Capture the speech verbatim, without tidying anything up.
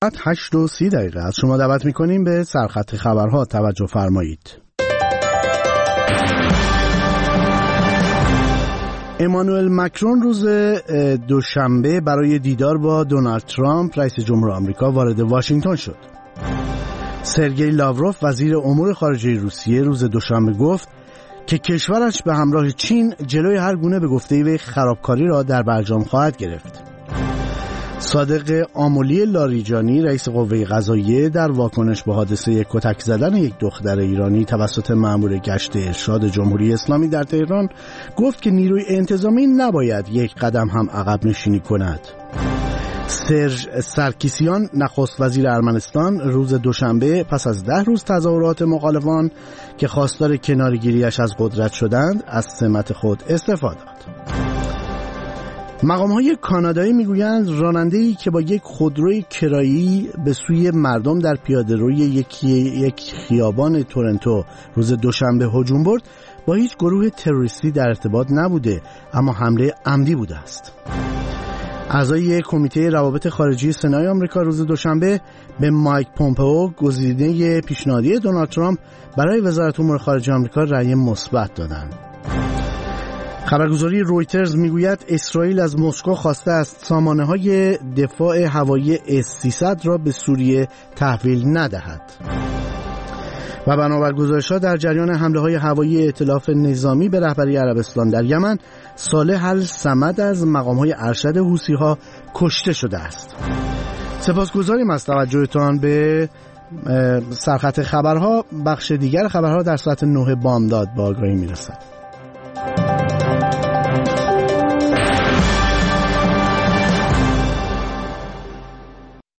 هشت و سی دقیقه از شما دعوت میکنیم به سرخط خبرها توجه فرمایید. امانوئل مکرون روز دوشنبه برای دیدار با دونالد ترامپ رئیس جمهور آمریکا وارد واشنگتن شد. سرگئی لاوروف وزیر امور خارجه روسیه روز دوشنبه گفت که کشورش به همراه چین جلوی هر گونه به گفته وی خرابکاری را در برجام خواهد گرفت. صادق آملی لاریجانی رئیس قوه قضاییه در واکنش به حادثه کتک زدن یک دختر ایرانی توسط مأمور گشت ارشاد جمهوری اسلامی در تهران گفت که نیروی انتظامی نباید یک قدم هم عقب نشینی کند. سرژ سرکیسیان نخست وزیر ارمنستان روز دوشنبه پس از ده روز تظاهرات مخالفان که خواستار کنارگیریش از قدرت شدند از سمت خود استفاده داد. مقام‌های کانادایی میگویند راننده‌ای که با یک خودروی کرایی به سوی مردم در پیاده‌روی یکی یک خیابان تورنتو روز دوشنبه هجوم برد با هیچ گروه تروریستی در ارتباط نبوده، اما حمله عمدی بوده است. اعضای کمیته روابط خارجی سنای آمریکا روز دوشنبه به مایک پومپئو گزینه پیشنهادی دونالد ترامپ برای وزارت امور خارجه آمریکا رأی مثبت دادند. خبرگزاری رویترز میگوید اسرائیل از مسکو خواسته است سامانه‌های دفاع هوایی اس سیصد را به سوریه تحویل ندهد. و بنابر گزارش‌ها در جریان حمله‌های هوایی ائتلاف نظامی به رهبری عربستان در یمن، صالح الصمد از مقام‌های ارشد حوثی‌ها کشته شده است. سپاسگزاریم از توجهتان به سرخط خبرها. بخش دیگر خبرها در ساعت نه بامداد به آگاهی می‌رسد.